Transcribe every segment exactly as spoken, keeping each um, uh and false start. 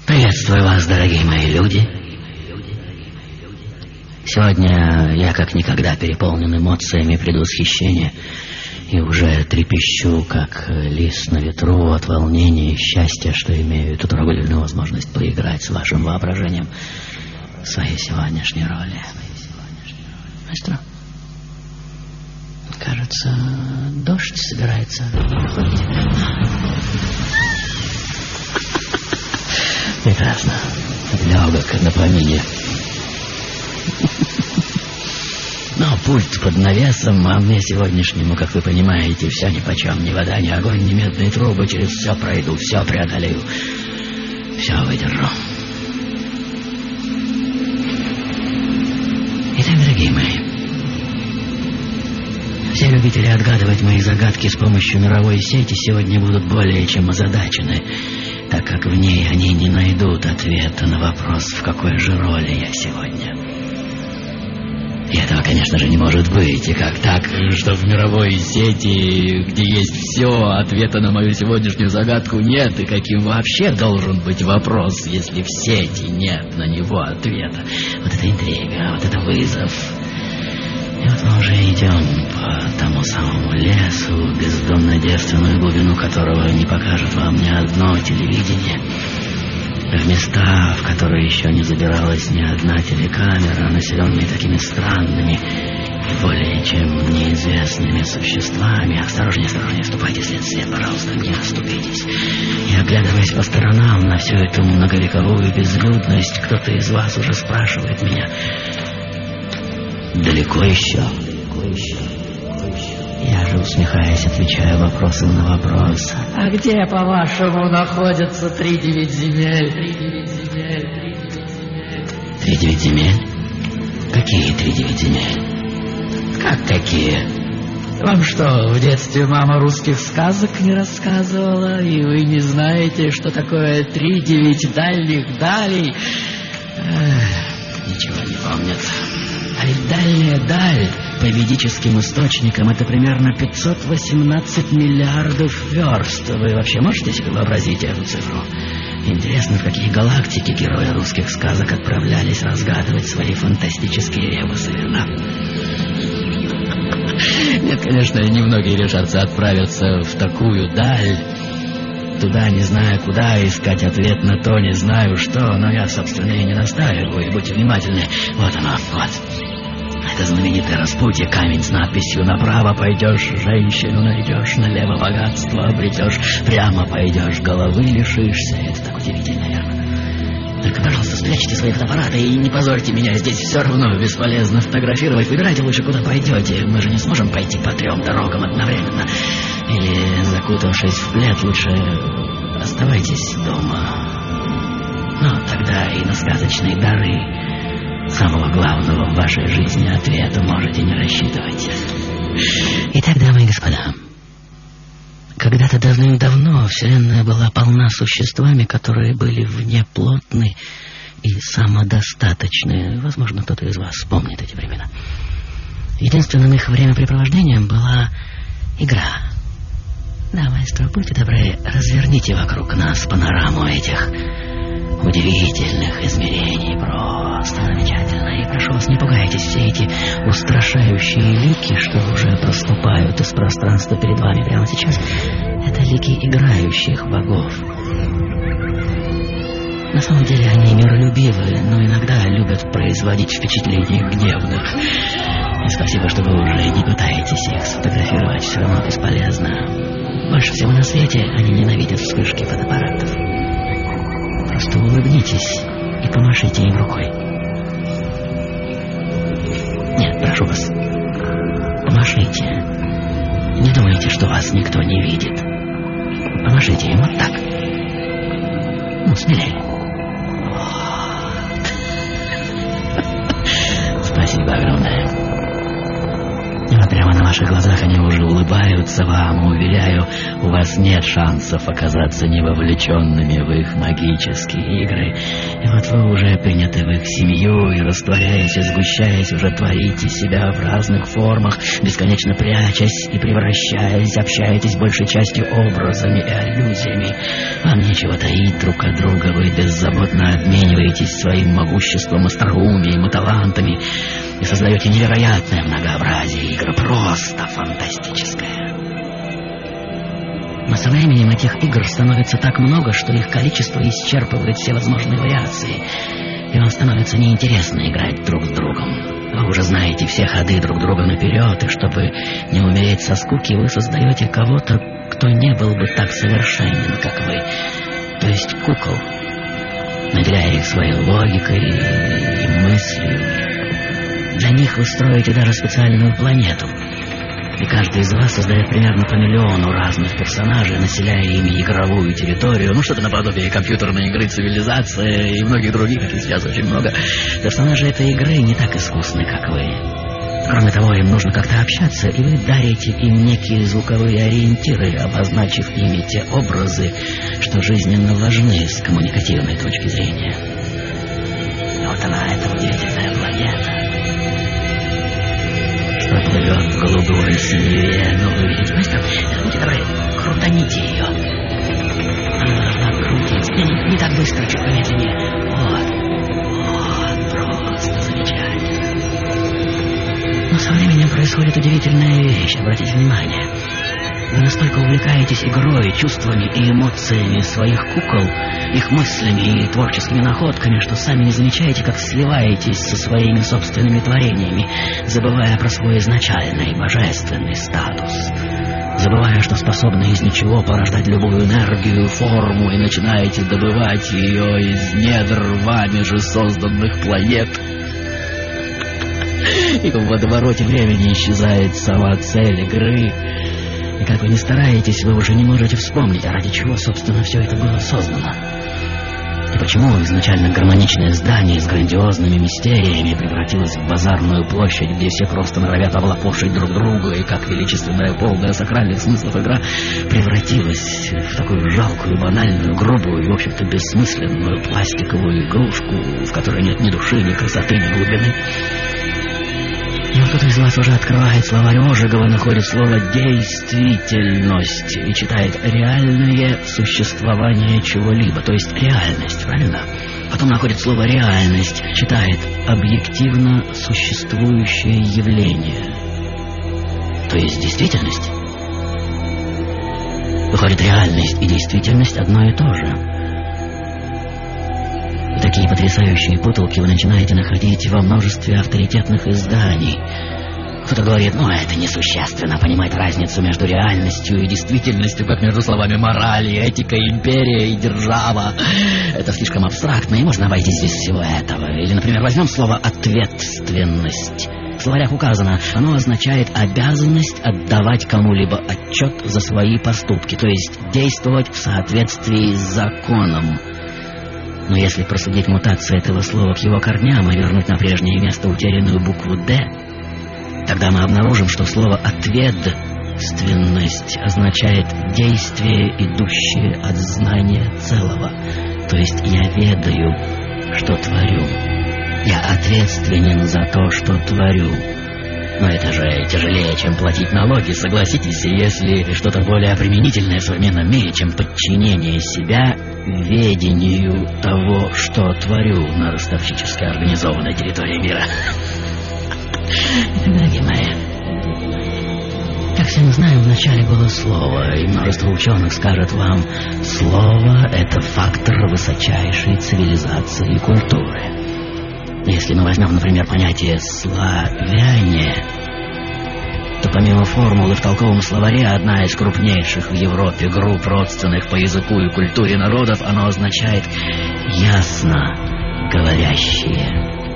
Приветствую вас, дорогие мои люди. Сегодня я как никогда переполнен эмоциями предвосхищения и уже трепещу, как лист на ветру от волнения и счастья, что имею эту трогательную возможность поиграть с вашим воображением в своей сегодняшней роли. Маэстро, кажется, дождь собирается выходить. Прекрасно. Легок на помине. Но пульт под навесом, а мне сегодняшнему, как вы понимаете, все нипочем, ни вода, ни огонь, ни медные трубы, через все пройду, все преодолею, все выдержу. Итак, дорогие мои, все любители отгадывать мои загадки с помощью мировой сети сегодня будут более чем озадачены, так как в ней они не найдут ответа на вопрос, в какой же роли я сегодня. И этого, конечно же, не может быть. И как так, что в мировой сети, где есть все, ответа на мою сегодняшнюю загадку нет? И каким вообще должен быть вопрос, если в сети нет на него ответа? Вот это интрига, вот это вызов. И вот мы уже идем по тому самому лесу, бездонно девственную глубину которого не покажет вам ни одно телевидение. В места, в которые еще не забиралась ни одна телекамера, населенные такими странными и более чем неизвестными существами. Осторожнее, осторожнее, ступайте след в след, пожалуйста, не оступитесь. И оглядываясь по сторонам на всю эту многовековую безлюдность, кто-то из вас уже спрашивает меня: далеко еще? Далеко еще? Далеко еще? Я же, усмехаясь, отвечаю вопросом на вопрос. А где, по-вашему, находятся три девять земель? Три девять земель, три девять земель. Три девять земель? Какие три девять земель? Как какие? Вам что, в детстве мама русских сказок не рассказывала, и вы не знаете, что такое три девять дальних далей? Эх, ничего не помнят. А ведь дальняя даль, по ведическим источникам, это примерно пятьсот восемнадцать миллиардов верст. Вы вообще можете себе вообразить эту цифру? Интересно, в какие галактики герои русских сказок отправлялись разгадывать свои фантастические ребусы, верно? Нет, конечно, немногие решатся отправиться в такую даль. Туда, не знаю куда, искать ответ на то, не знаю что, но я, собственно, и не настаиваю, и будьте внимательны. Вот оно, вот. Это знаменитое распутье, камень с надписью «Направо пойдешь, женщину найдешь, налево богатство обретешь, прямо пойдешь, головы лишишься». Это так удивительно, верно? Только, пожалуйста, спрячьте свои фотоаппараты и не позорьте меня, здесь все равно бесполезно фотографировать. Выбирайте лучше, куда пойдете, мы же не сможем пойти по трем дорогам одновременно. Или, закутавшись в плед, лучше оставайтесь дома. Но тогда и на сказочные дары самого главного в вашей жизни ответа можете не рассчитывать. Итак, дамы и господа, когда-то давным-давно Вселенная была полна существами, которые были внеплотны и самодостаточны. Возможно, кто-то из вас вспомнит эти времена. Единственным их времяпрепровождением была игра. Да, маэстро, будьте добры, разверните вокруг нас панораму этих удивительных измерений. Просто замечательно. И прошу вас, не пугайтесь, все эти устрашающие лики, что уже проступают из пространства перед вами прямо сейчас, это лики играющих богов. На самом деле они миролюбивы, но иногда любят производить впечатление гневных. И спасибо, что вы уже не пытаетесь их сфотографировать, все равно бесполезно. Больше всего на свете они ненавидят вспышки фотоаппаратов. Просто улыбнитесь и помашите им рукой. Нет, прошу вас, помашите. Не думайте, что вас никто не видит. Помашите им вот так. Ну, смелее. Вот. Спасибо огромное. Вот прямо на ваших глазах они уже улыбаются вам, уверяю, у вас нет шансов оказаться невовлеченными в их магические игры. И вот вы уже приняты в их семью и, растворяясь и сгущаясь, уже творите себя в разных формах, бесконечно прячась и превращаясь, общаетесь большей частью образами и аллюзиями. Вам нечего таить друг от друга, вы беззаботно обмениваетесь своим могуществом, остроумием и талантами и создаете невероятное многообразие игр, просто фантастическое. Но со временем этих игр становится так много, что их количество исчерпывает все возможные вариации, и вам становится неинтересно играть друг с другом. Вы уже знаете все ходы друг друга наперед, и чтобы не умереть со скуки, вы создаете кого-то, кто не был бы так совершенен, как вы, то есть кукол, наделяя их своей логикой и мыслью. Для них вы строите даже специальную планету, и каждый из вас создает примерно по миллиону разных персонажей, населяя ими игровую территорию, ну что-то наподобие компьютерной игры «Цивилизация» и многих других, их сейчас очень много. Персонажи этой игры не так искусны, как вы. Кроме того, им нужно как-то общаться, и вы дарите им некие звуковые ориентиры, обозначив ими те образы, что жизненно важны с коммуникативной точки зрения. Вот она, эта удивительная планета, что плывет в голубой синеве. Ну, вы видите, знаете, там, видите, давай, крутаните ее. Она должна крутиться. Не, не, не так быстро, чуть помедленнее. Вот, вот, просто замечательно. Но со временем происходит удивительная вещь, обратите внимание. Вы настолько увлекаетесь игрой, чувствами и эмоциями своих кукол, их мыслями и творческими находками, что сами не замечаете, как сливаетесь со своими собственными творениями, забывая про свой изначальный божественный статус, забывая, что способны из ничего порождать любую энергию, форму, и начинаете добывать ее из недр вами же созданных планет. И в водовороте времени исчезает сама цель игры. И как вы ни стараетесь, вы уже не можете вспомнить, а ради чего, собственно, все это было создано. И почему изначально гармоничное здание с грандиозными мистериями превратилось в базарную площадь, где все просто норовят облапошить друг друга, и как величественная, полная сакральных смыслов игра превратилась в такую жалкую, банальную, грубую и, в общем-то, бессмысленную пластиковую игрушку, в которой нет ни души, ни красоты, ни глубины. Но кто-то из вас уже открывает словарь Ожегова, находит слово «действительность» и читает «реальное существование чего-либо», то есть реальность, правильно? Потом находит слово «реальность», читает «объективно существующее явление», то есть действительность. Выходит, реальность и действительность одно и то же. И такие потрясающие путалки вы начинаете находить во множестве авторитетных изданий. Кто-то говорит, ну это несущественно, понимать разницу между реальностью и действительностью, как между словами мораль, этика, империя и держава. Это слишком абстрактно, и можно обойтись без всего этого. Или, например, возьмем слово «ответственность». В словарях указано, оно означает обязанность отдавать кому-либо отчет за свои поступки, то есть действовать в соответствии с законом. Но если просудить мутацию этого слова к его корням и вернуть на прежнее место утерянную букву «Д», тогда мы обнаружим, что слово «ответственность» означает «действие, идущее от знания целого». То есть я ведаю, что творю. Я ответственен за то, что творю. Но это же тяжелее, чем платить налоги, согласитесь, если что-то более применительное в современном мире, чем подчинение себя ведению того, что творю на ростовщически организованной территории мира. Итак, дорогие мои, как все мы знаем, вначале было слово, и множество ученых скажет вам, слово — это фактор высочайшей цивилизации и культуры. Если мы возьмем, например, понятие «славяне», то помимо формулы в толковом словаре одна из крупнейших в Европе групп родственных по языку и культуре народов, оно означает «ясно говорящие».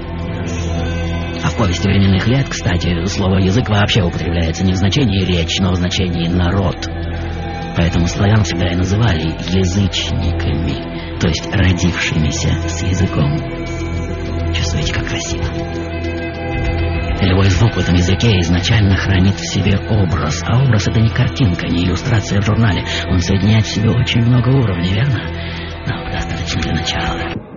А в повести временных лет, кстати, слово «язык» вообще употребляется не в значении «речь», но в значении «народ». Поэтому славян всегда и называли язычниками, то есть родившимися с языком. Чувствуете, как красиво? И любой звук в этом языке изначально хранит в себе образ. А образ — это не картинка, не иллюстрация в журнале. Он соединяет в себе очень много уровней, верно? Ну, достаточно для начала.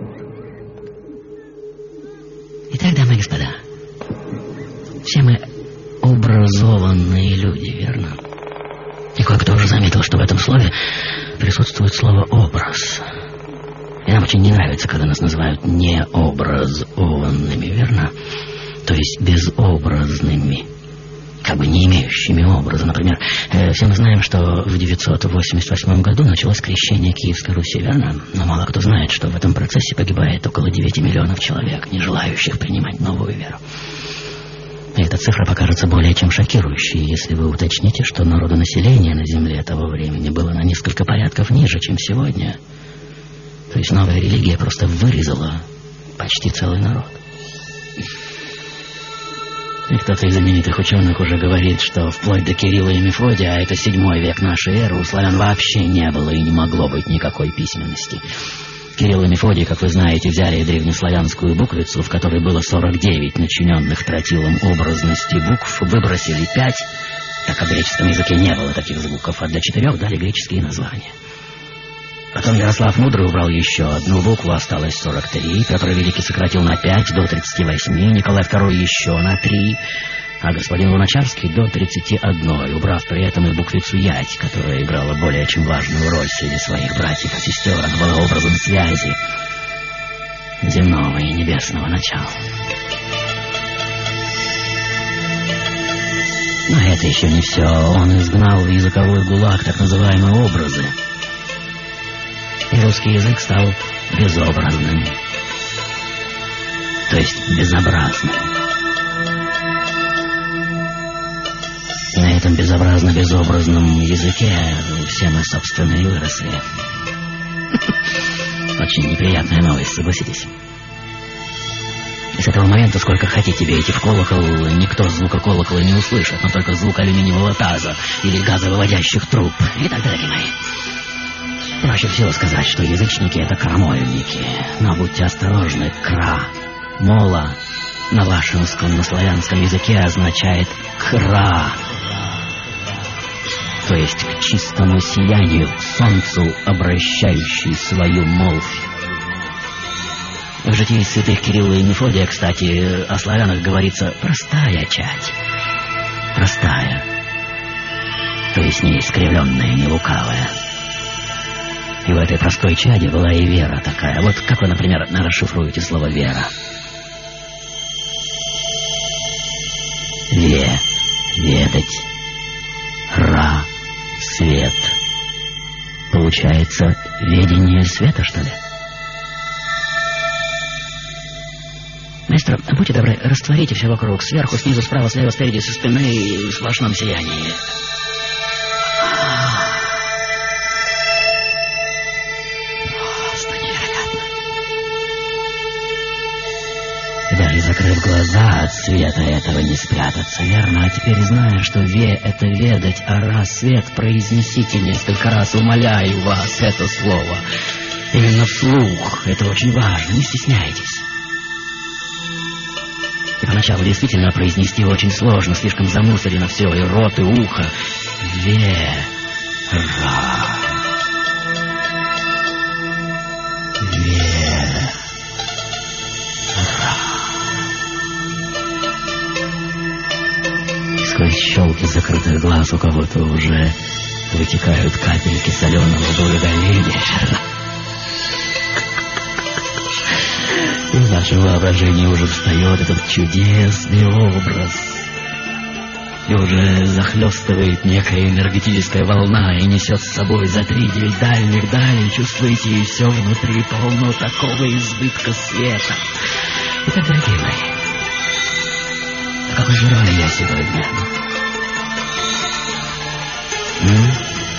Итак, дамы и господа, все мы образованные люди, верно? И кое-кто уже заметил, что в этом слове присутствует слово «образ». И нам очень не нравится, когда нас называют необразованными, верно? То есть безобразными, как бы не имеющими образа. Например, э, все мы знаем, что в девятьсот восемьдесят восьмом году началось крещение Киевской Руси, верно? Но мало кто знает, что в этом процессе погибает около девяти миллионов человек, не желающих принимать новую веру. И эта цифра покажется более чем шокирующей, если вы уточните, что народонаселение на земле того времени было на несколько порядков ниже, чем сегодня. То есть новая религия просто вырезала почти целый народ. И кто-то из знаменитых ученых уже говорит, что вплоть до Кирилла и Мефодия, а это седьмой век нашей эры, у славян вообще не было и не могло быть никакой письменности. Кирилл и Мефодий, как вы знаете, взяли древнеславянскую буквицу, в которой было сорок девять начиненных тротилом образности букв, выбросили пять, так как в греческом языке не было таких звуков, а для четырех дали греческие названия. Потом Ярослав Мудрый убрал еще одну букву, осталось сорок три, Петр Великий сократил на пять, до тридцати восьми, Николай Второй еще на три, а господин Луначарский до тридцати одной, убрав при этом и буквицу «ять», которая играла более чем важную роль среди своих братьев и сестер. Она была образом связи земного и небесного начала. Но это еще не все. Он изгнал в языковой гулаг так называемые образы. И русский язык стал безобразным, то есть безобразным. И на этом безобразно-безобразном языке все мы, собственно, и выросли. Очень неприятная новость, согласитесь. И с этого момента, сколько хотите бейте в колокол, никто звука колокола не услышит, но только звук алюминиевого таза или газовыводящих труб. Итак, дорогие мои, проще всего сказать, что язычники — это крамольники. Но будьте осторожны, кра, мола на вашем сконнославянском языке означает кра, то есть к чистому сиянию, к солнцу, обращающий свою молвь. В житии святых Кирилла и Мефодия, кстати, о славянах говорится «простая чать». Простая, то есть не искривленная, не лукавая. И в этой простой чаде была и вера такая. Вот как вы, например, расшифруете слово «вера»? Ве, ведать, ра, свет. Получается, ведение света, что ли? Маэстро, будьте добры, растворите все вокруг, сверху, снизу, справа, слева, спереди, со спины и в сплошном сиянии. Даже закрыв глаза, от света этого не спрятаться, верно? А теперь, зная, что «ве» — это ведать, а «раз» — свет, произнесите несколько раз, умоляю вас, это слово. Именно вслух, это очень важно, не стесняйтесь. И поначалу действительно произнести очень сложно, слишком замусорено все, и рот, и ухо. «Ве-ра». «Ве-ра». Сквозь щелки закрытых глаз у кого-то уже вытекают капельки соленого благоговения. И в нашем воображении уже встает этот чудесный образ. И уже захлестывает некая энергетическая волна и несет с собой за три девять дальних далей. Чувствуете, и все внутри полно такого избытка света. Итак, дорогие мои, в какой же роли я сегодня? М?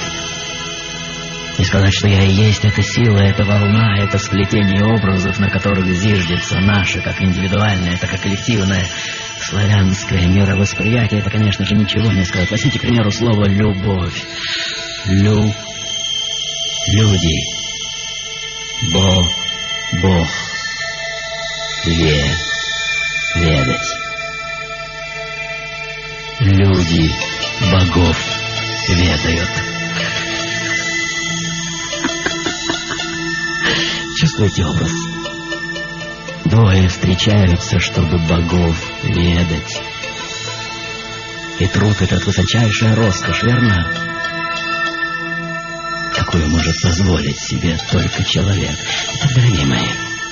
И сказать, что я и есть эта сила, эта волна, это сплетение образов, на которых зиждется наше, как индивидуальное, так и коллективное славянское мировосприятие, это, конечно же, ничего не сказать. Возьмите, к примеру, слово «любовь». Лю. Люди. Бо. Бог. Ве. Ведать. люди богов ведают. Чувствуете образ? Двое встречаются, чтобы богов ведать. И труд — это высочайшая роскошь, верно? Какую может позволить себе только человек. Итак, дорогие мои,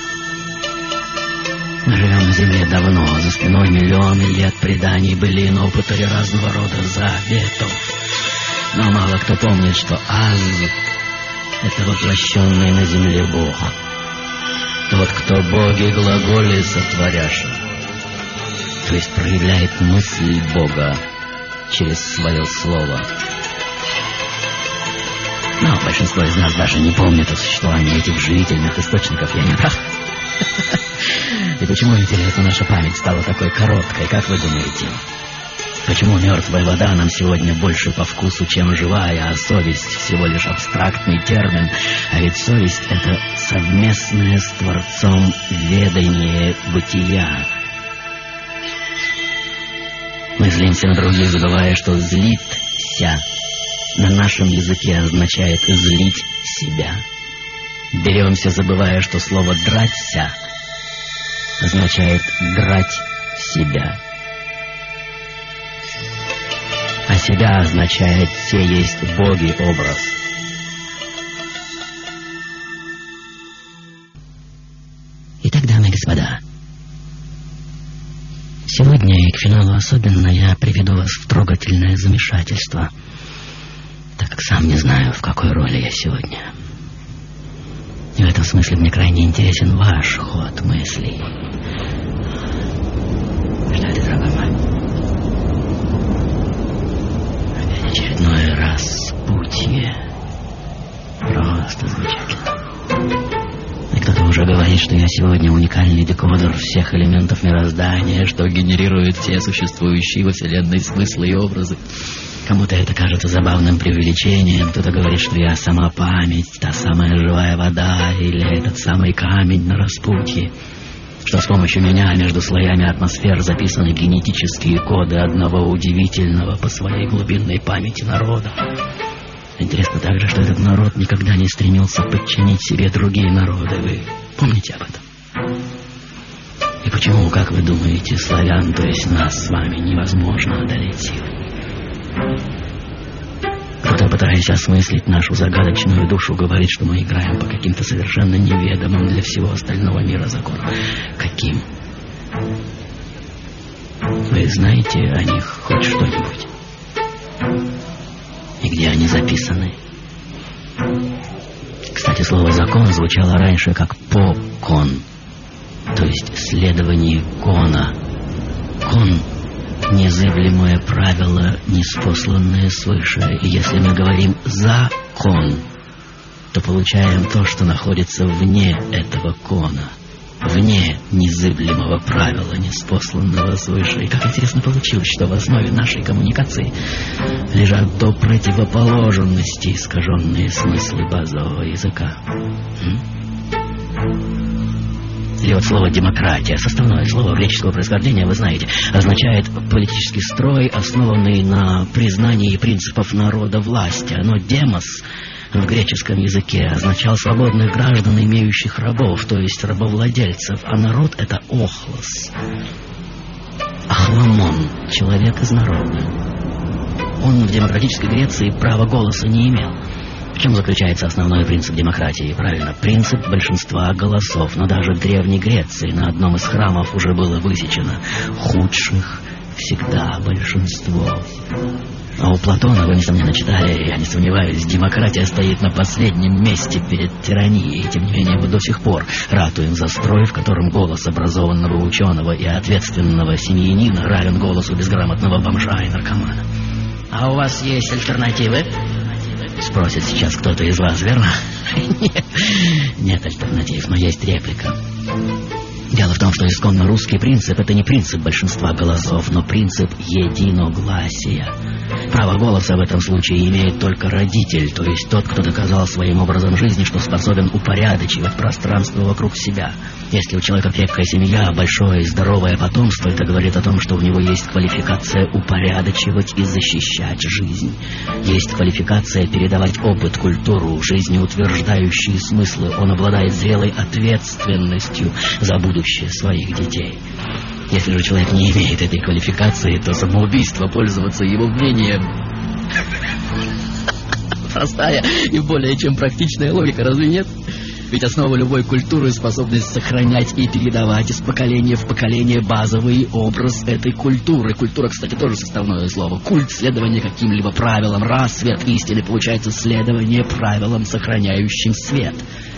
мы живем на земле давно, за спиной миллионы лет преданий, былин, опыта и разного рода заветов. Но мало кто помнит, что Аз — это воплощенный на земле Бог. Тот, кто боги глаголи сотворяша, то есть проявляет мысль Бога через свое слово. Но большинство из нас даже не помнит о существовании этих живительных источников, я не прав? И почему, интересно, наша память стала такой короткой, как вы думаете? Почему мертвая вода нам сегодня больше по вкусу, чем живая, а совесть всего лишь абстрактный термин? А ведь совесть — это совместное с Творцом ведание бытия. Мы злимся на других, забывая, что «злиться» на нашем языке означает «злить себя». Беремся, забывая, что слово «драться» означает «драть себя». А себя означает «все есть боги» образ. Итак, дамы и господа, сегодня и к финалу особенно я приведу вас в трогательное замешательство, так как сам не знаю, в какой роли я сегодня. И в этом смысле мне крайне интересен ваш ход мыслей. Что это, дорогой мой? Опять очередной распутье. Просто замечательно. И кто-то уже говорит, что я сегодня уникальный декодер всех элементов мироздания, что генерирует все существующие во Вселенной смыслы и образы. Кому-то это кажется забавным преувеличением, кто-то говорит, что я сама память, та самая живая вода или этот самый камень на распутье, что с помощью меня между слоями атмосфер записаны генетические коды одного удивительного по своей глубинной памяти народа. Интересно также, что этот народ никогда не стремился подчинить себе другие народы. Вы помните об этом? И почему, как вы думаете, славян, то есть нас с вами, невозможно одолеть силой? Кто-то, пытаясь осмыслить нашу загадочную душу, говорит, что мы играем по каким-то совершенно неведомым для всего остального мира законам. Каким? Вы знаете о них хоть что-нибудь? И где они записаны? Кстати, слово «закон» звучало раньше как «покон», то есть следование кона. Кон — незыблемое правило, ниспосланное свыше. И если мы говорим «закон», то получаем то, что находится вне этого кона, вне незыблемого правила, ниспосланного свыше. И как интересно получилось, что в основе нашей коммуникации лежат до противоположности искаженные смыслы базового языка. М? Или вот слово «демократия», составное слово греческого происхождения, вы знаете, означает политический строй, основанный на признании принципов народа власти. Но «демос» в греческом языке означал свободных граждан, имеющих рабов, то есть рабовладельцев, а народ — это «охлос». Ахламон — человек из народа. Он в демократической Греции права голоса не имел. В чем заключается основной принцип демократии? Правильно, принцип большинства голосов. Но даже в Древней Греции на одном из храмов уже было высечено: худших всегда большинство. А у Платона, вы, несомненно, читали, я не сомневаюсь, демократия стоит на последнем месте перед тиранией. И тем не менее, мы до сих пор ратуем за строй, в котором голос образованного ученого и ответственного семьянина равен голосу безграмотного бомжа и наркомана. А у вас есть альтернативы? Спросит сейчас кто-то из вас, верно? Нет, нет альтернатив, но есть реплика. Дело в том, что исконно русский принцип — это не принцип большинства голосов, но принцип единогласия. Право голоса в этом случае имеет только родитель, то есть тот, кто доказал своим образом жизни, что способен упорядочивать пространство вокруг себя. Если у человека крепкая семья, большое и здоровое потомство, это говорит о том, что у него есть квалификация упорядочивать и защищать жизнь. Есть квалификация передавать опыт, культуру, жизнеутверждающие смыслы. Он обладает зрелой ответственностью за будущее своих детей. Если же человек не имеет этой квалификации, то самоубийство, пользоваться его мнением... Простая и более чем практичная логика, разве нет? Ведь основа любой культуры — способность сохранять и передавать из поколения в поколение базовый образ этой культуры. Культура, кстати, тоже составное слово. Культ — следование каким-либо правилам. Раз свет истины получается следование правилам, сохраняющим свет.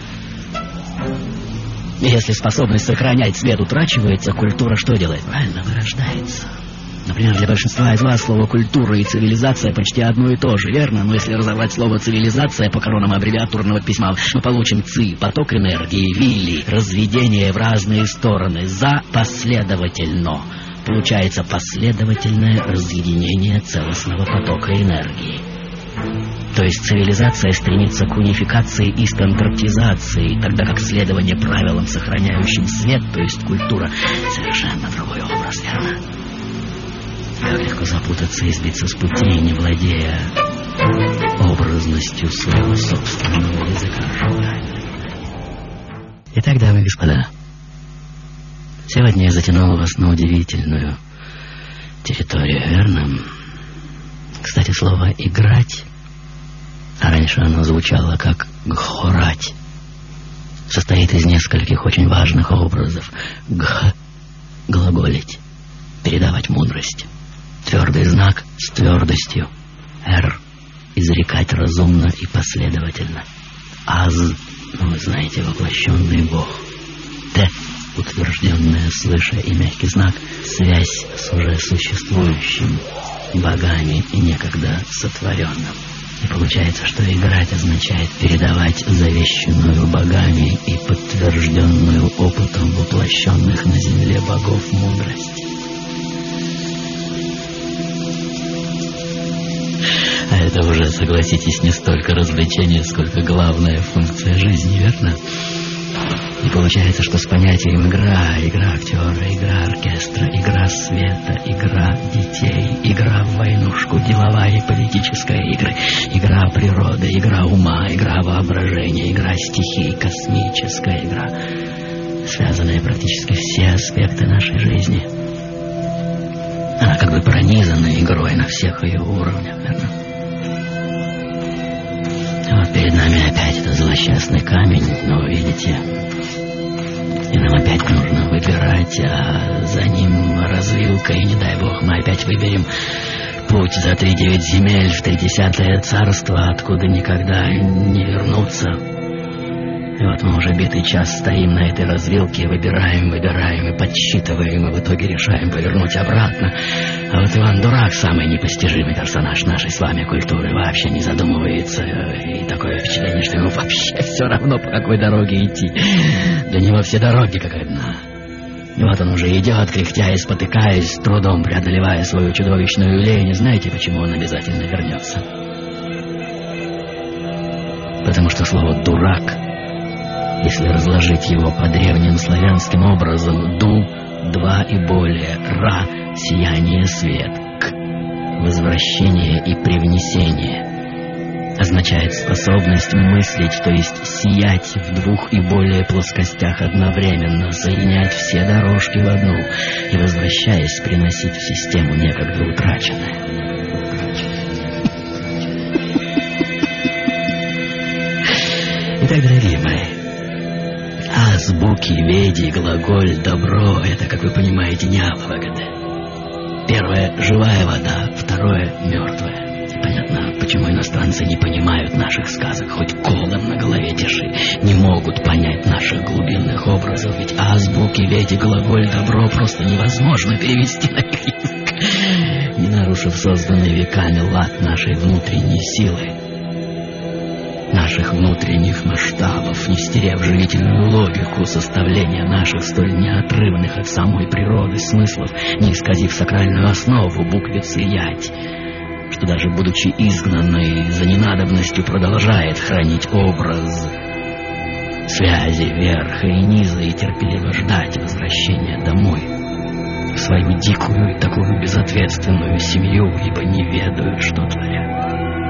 И если способность сохранять свет утрачивается, культура что делает? Правильно, вырождается. Например, для большинства из вас слово «культура» и «цивилизация» почти одно и то же, верно? Но если разорвать слово «цивилизация» по коронам аббревиатурного письма, мы получим «ци» — поток энергии, «вили» — разведение в разные стороны, «за» — последовательно. Получается последовательное разъединение целостного потока энергии. То есть цивилизация стремится к унификации и стандартизации, тогда как следование правилам, сохраняющим свет, то есть культура, совершенно другой образ, верно? Как легко запутаться и сбиться с пути, не владея образностью своего собственного языка. Итак, дамы и господа, сегодня я затянул вас на удивительную территорию, верно? Кстати, слово «играть», а раньше оно звучало как «гхорать», состоит из нескольких очень важных образов. «Гх» — глаголить, передавать мудрость. Твердый знак с твердостью. «Р» — изрекать разумно и последовательно. «Аз» — ну, вы знаете, воплощенный Бог. «Т» — утвержденное слыша и мягкий знак, связь с уже существующим, богами и некогда сотворенным. И получается, что играть означает передавать завещанную богами и подтвержденную опытом воплощенных на земле богов мудрость. А это уже, согласитесь, не столько развлечение, сколько главная функция жизни, верно? И получается, что с понятием игра, игра актера, игра оркестра, игра света, игра детей, игра в войнушку, деловая и политическая игры, игра природы, игра ума, игра воображения, игра стихий, космическая игра, связанная практически все аспекты нашей жизни. Она как бы пронизана игрой на всех ее уровнях, верно? Вот перед нами опять этот злосчастный камень, но видите... И нам опять нужно выбирать, а за ним развилка, и не дай бог мы опять выберем путь за три девять земель в тридесятое царство, откуда никогда не вернуться. И вот мы уже битый час стоим на этой развилке, выбираем, выбираем и подсчитываем, и в итоге решаем повернуть обратно. А вот Иван Дурак, самый непостижимый персонаж нашей с вами культуры, вообще не задумывается. И такое впечатление, что ему вообще все равно, по какой дороге идти. Для него все дороги как одна. И вот он уже идет, кряхтя и спотыкаясь, с трудом преодолевая свою чудовищную лень. И знаете, почему он обязательно вернется? Потому что слово «дурак», если разложить его по древним славянским образом, «ду» — два и более, «ра» — сияние, свет, «к» — возвращение и привнесение, означает способность мыслить, то есть сиять в двух и более плоскостях одновременно, соединять все дорожки в одну и, возвращаясь, приносить в систему некогда утраченное. Итак, дорогие мои, азбуки, веди, глаголь, добро — это, как вы понимаете, не абвагаде. Первое — живая вода, второе — мертвая. И понятно, почему иностранцы не понимают наших сказок, хоть колом на голове держи, не могут понять наших глубинных образов, ведь азбуки, веди, глаголь, добро просто невозможно перевести на их язык, не нарушив созданный веками лад нашей внутренней силы, наших внутренних масштабов, не стерев живительную логику составления наших столь неотрывных от самой природы смыслов, не исказив сакральную основу буквицы «ять». что даже будучи изгнанной за ненадобностью продолжает хранить образ связи верха и низа и терпеливо ждать возвращения домой, в свою дикую и такую безответственную семью, ибо не ведают, что творят.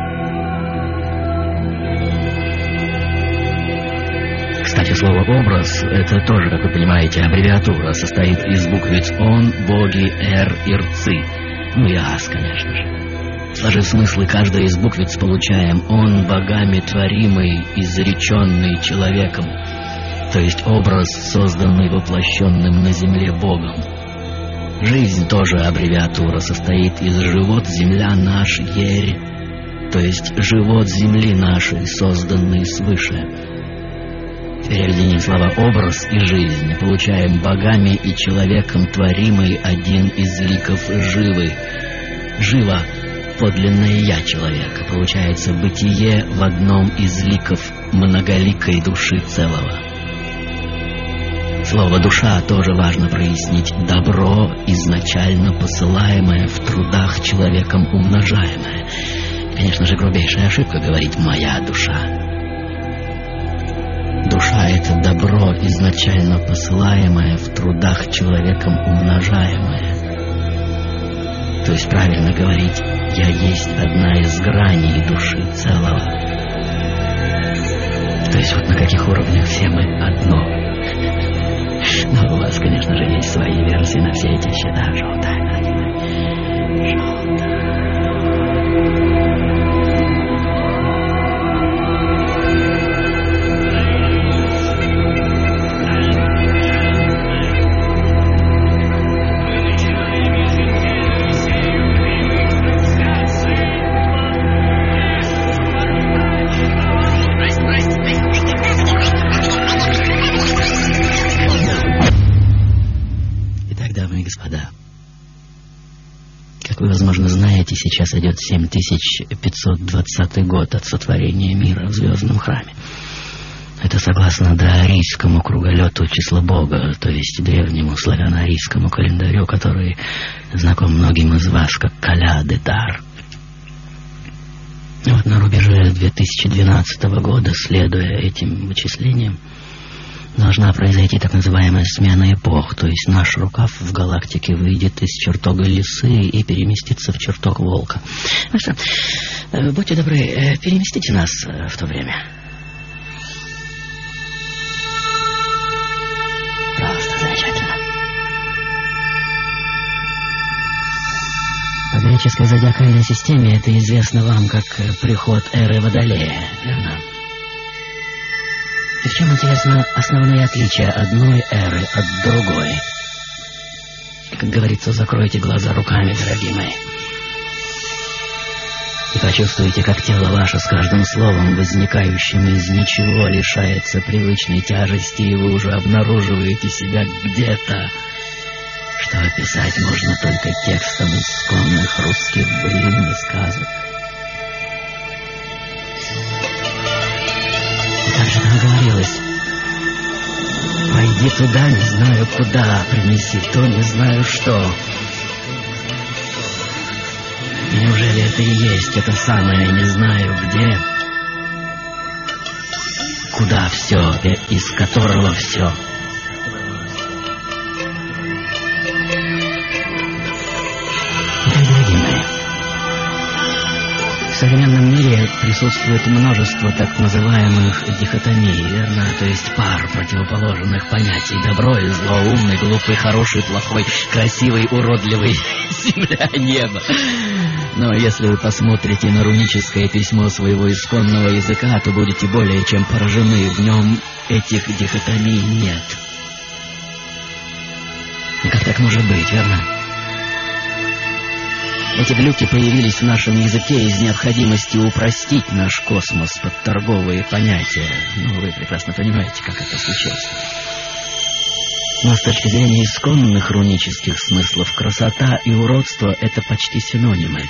Кстати, слово «образ» — это тоже, как вы понимаете, аббревиатура, состоит из буквиц «он», «боги», «р» и «рцы». Ну и «ас», конечно же. Сложив смыслы каждой из буквиц, получаем «он богами творимый, изреченный человеком», то есть образ, созданный воплощенным на земле Богом. Жизнь тоже аббревиатура, состоит из «живот земля наш ерь», то есть «живот земли нашей, созданный свыше». Переведение слова «образ» и «жизнь» получаем богами и человеком творимый один из ликов живы. Живо подлинное «я» человека. Получается бытие в одном из ликов многоликой души целого. Слово «душа» тоже важно прояснить. Добро, изначально посылаемое, в трудах человеком умножаемое. Конечно же, грубейшая ошибка говорить «моя душа». Душа — это добро, изначально посылаемое, в трудах человеком умножаемое. То есть правильно говорить «я есть одна из граней души целого». То есть вот на каких уровнях все мы одно. Но у вас, конечно же, есть свои версии на все эти счета. Желтая, дорогие. Желтая. Господа, как вы, возможно, знаете, сейчас идет семь тысяч пятьсот двадцатый год от сотворения мира в Звездном храме. Это согласно доарийскому круголету числа Бога, то есть древнему славяно-арийскому календарю, который знаком многим из вас как Каля-де-Дар. Вот на рубеже две тысячи двенадцатого года, следуя этим вычислениям, должна произойти так называемая смена эпох, то есть наш рукав в галактике выйдет из чертога лисы и переместится в чертог волка. Ну что, будьте добры, переместите нас в то время. Просто замечательно. По греческой зодиакальной системе это известно вам как приход эры Водолея, верно? И в чем, интересно, основные отличия одной эры от другой? Как говорится, закройте глаза руками, дорогие мои. И почувствуйте, как тело ваше с каждым словом, возникающим из ничего, лишается привычной тяжести, и вы уже обнаруживаете себя где-то, что описать можно только текстом исконных русских былин и сказок. Как же там говорилось? Пойди туда, не знаю куда, принеси то, не знаю что. Неужели это и есть это самое не знаю где? Куда все, из которого все? Дорогие мои, в современном мире присутствует множество так называемых дихотомий, верно? То есть пар противоположных понятий: добро и зло, умный, глупый, хороший, плохой, красивый, уродливый, земля, небо. Но если вы посмотрите на руническое письмо своего исконного языка, то будете более чем поражены. В нем этих дихотомий нет. И как так может быть, верно? Эти глюки появились в нашем языке из необходимости упростить наш космос под торговые понятия. Ну, вы прекрасно понимаете, как это случилось. Но с точки зрения исконных рунических смыслов, красота и уродство — это почти синонимы.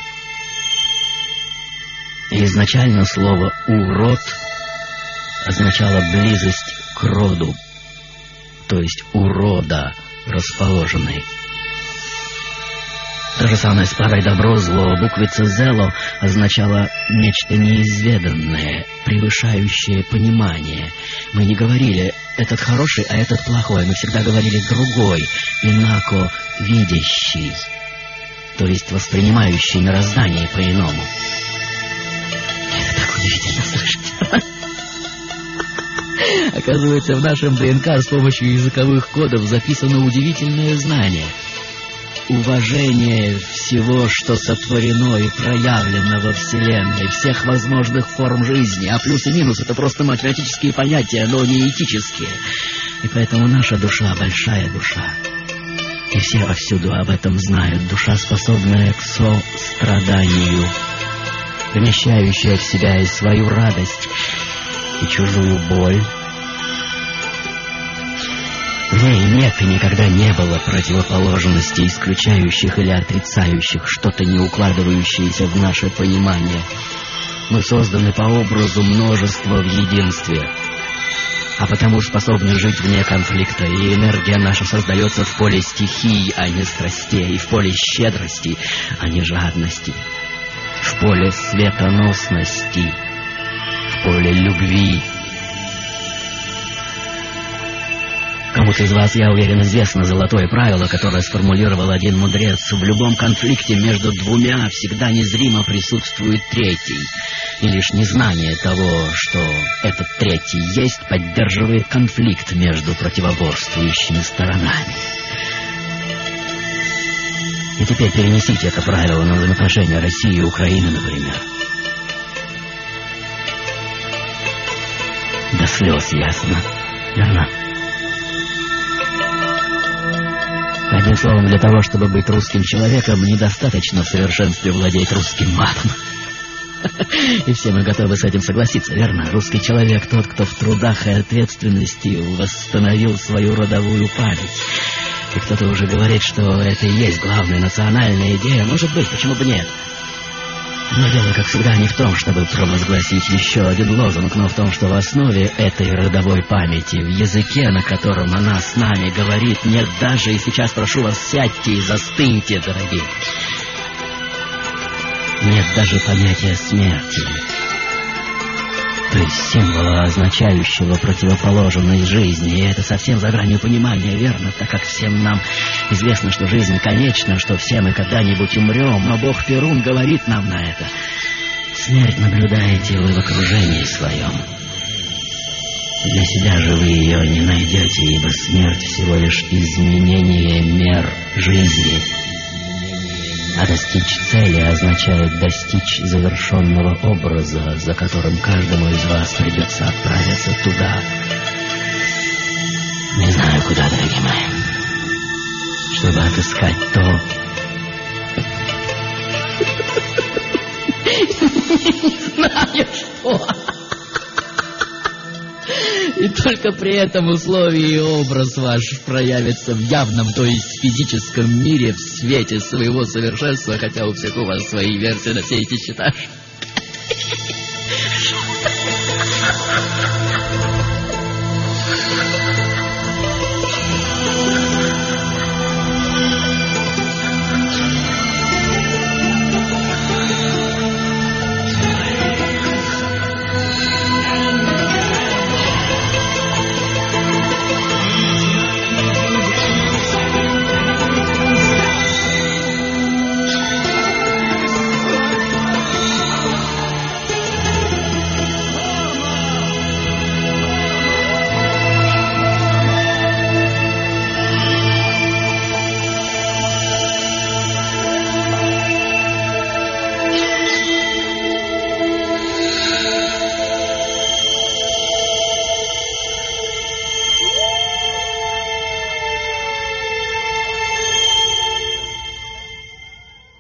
И изначально слово «урод» означало близость к роду, то есть урода расположенной. То же самое с парой добро-зло. Буквица «зело» означала нечто неизведанное, превышающее понимание. Мы не говорили «этот хороший, а этот плохой». Мы всегда говорили «другой», «инако видящий», то есть воспринимающий мироздание по-иному. Это так удивительно слышать. Оказывается, в нашем ДНК с помощью языковых кодов записано удивительное знание. Уважение всего, что сотворено и проявлено во Вселенной, всех возможных форм жизни, а плюс и минус — это просто математические понятия, но не этические. И поэтому наша душа — большая душа. И все повсюду об этом знают. Душа, способная к состраданию, вмещающая в себя и свою радость, и чужую боль. В ней нет и никогда не было противоположностей, исключающих или отрицающих что-то, не укладывающееся в наше понимание. Мы созданы по образу множества в единстве, а потому способны жить вне конфликта, и энергия наша создается в поле стихий, а не страстей, в поле щедрости, а не жадности, в поле светоносности, в поле любви. Кому-то из вас, я уверен, известно золотое правило, которое сформулировал один мудрец: в любом конфликте между двумя всегда незримо присутствует третий, и лишь незнание того, что этот третий есть, поддерживает конфликт между противоборствующими сторонами. И теперь перенесите это правило на взаимоотношения России и Украины, например. До слез ясно, верно? Одним словом, для того, чтобы быть русским человеком, недостаточно в совершенстве владеть русским матом. И все мы готовы с этим согласиться, верно? Русский человек — тот, кто в трудах и ответственности восстановил свою родовую память. И кто-то уже говорит, что это и есть главная национальная идея. Может быть, почему бы нет? Но дело, как всегда, не в том, чтобы провозгласить еще один лозунг, но в том, что в основе этой родовой памяти, в языке, на котором она с нами говорит, нет даже, и сейчас прошу вас, сядьте и застыньте, дорогие, нет даже понятия смерти, то есть символа, означающего противоположность жизни. И это совсем за гранью понимания, верно? Так как всем нам известно, что жизнь конечна, что все мы когда-нибудь умрем, но Бог Перун говорит нам на это: смерть наблюдаете вы в окружении своем. Для себя же вы ее не найдете, ибо смерть всего лишь изменение мер жизни. А достичь цели означает достичь завершенного образа, за которым каждому из вас придется отправиться туда. Не знаю куда, дорогие мои, чтобы отыскать то... Не знаю что. И только при этом условии и образ ваш проявится в явном, то есть физическом мире, в свете своего совершенства, хотя у всех у вас свои версии на все эти счета.